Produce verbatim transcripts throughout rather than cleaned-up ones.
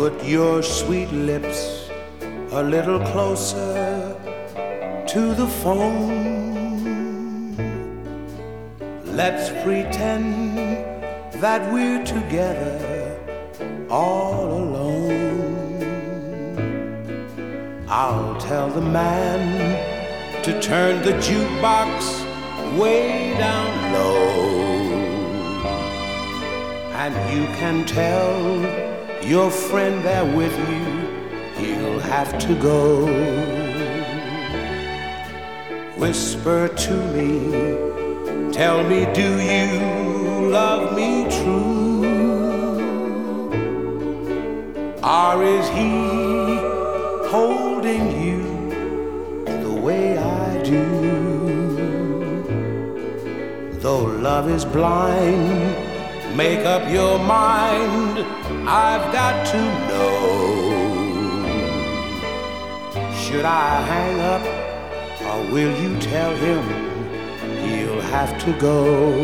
Put your sweet lips a little closer to the phone. Let's pretend that we're together all alone. I'll tell the man to turn the jukebox way down low, and you can tell your friend there with you he'll have to go. Whisper to me, tell me, do you love me true? Or is he holding you the way I do? Though love is blind, make up your mind, I've got to know. Should I hang up, or will you tell him he'll have to go?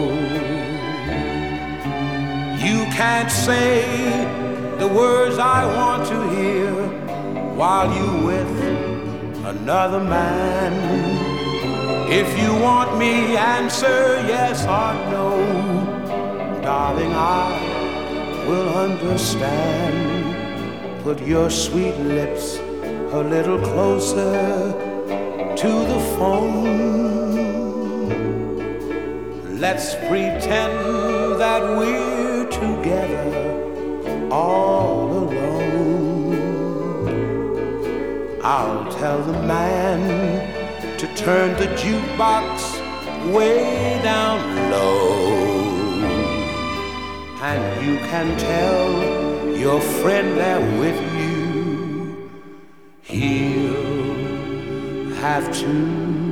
You can't say the words I want to hear while you with another man. If you want me, answer yes or no. Darling, I will understand. Put your sweet lips a little closer to the phone. Let's pretend that we're together all alone. I'll tell the man to turn the jukebox way down low, and you can tell your friend there with you he'll have to